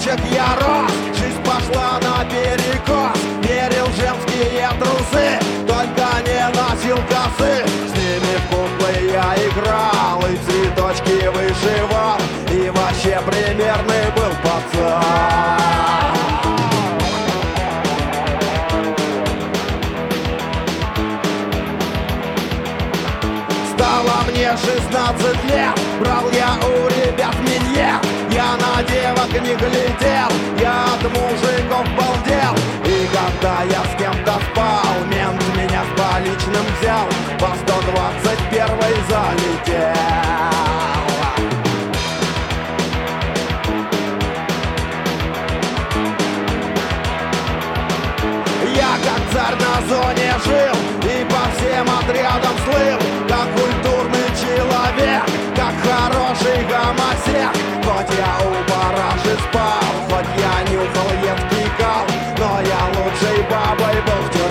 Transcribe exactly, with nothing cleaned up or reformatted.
девочек я рос, жизнь пошла наперекос. Мерил женские трусы, только не носил косы. С ними в куклы я играл и цветочки вышивал, и вообще примерный был пацан. Стало мне шестнадцать лет, брал я у ребят миньет. Я на девок не глядел, я от мужиков балдел. И когда я с кем-то спал, мент меня с поличным взял, по сто двадцать первой залетел. Я как царь на зоне жил и по всем отрядам слыл, как культурный человек, как хороший гомосек. Хоть я у параши спал, хоть я нюхал едкий кал, но я лучшей бабой был в